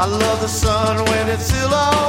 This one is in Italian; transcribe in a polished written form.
I love the sun when it's still on